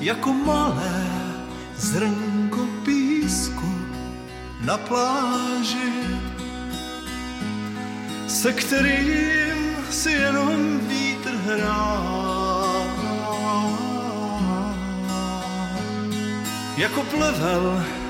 jako malé zrnko písku na pláži, se kterým si jenom vítr hrá. Jako plevel